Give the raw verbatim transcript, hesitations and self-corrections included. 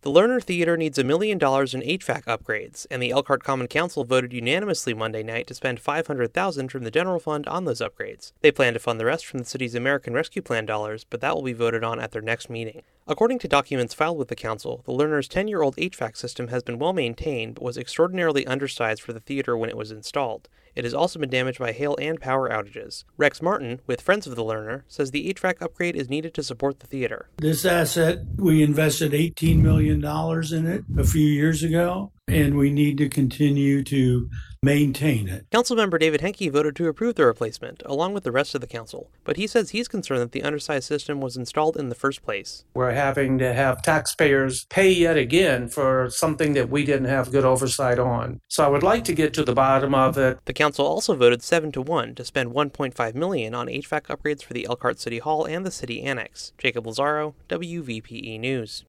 The Lerner Theater needs a million dollars in H V A C upgrades, and the Elkhart Common Council voted unanimously Monday night to spend five hundred thousand dollars from the general fund on those upgrades. They plan to fund the rest from the city's American Rescue Plan dollars, but that will be voted on at their next meeting. According to documents filed with the council, the Lerner's ten-year-old H V A C system has been well maintained, but was extraordinarily undersized for the theater when it was installed. It has also been damaged by hail and power outages. Rex Martin, with Friends of the Lerner, says the H V A C upgrade is needed to support the theater. This asset, we invested eighteen million dollars in it a few years ago, and we need to continue to maintain it. Councilmember David Henke voted to approve the replacement, along with the rest of the council, but he says he's concerned that the undersized system was installed in the first place. We're having to have taxpayers pay yet again for something that we didn't have good oversight on. So I would like to get to the bottom of it. The council also voted seven to one to spend one point five million dollars on H V A C upgrades for the Elkhart City Hall and the city annex. Jacob Lazaro, W V P E News.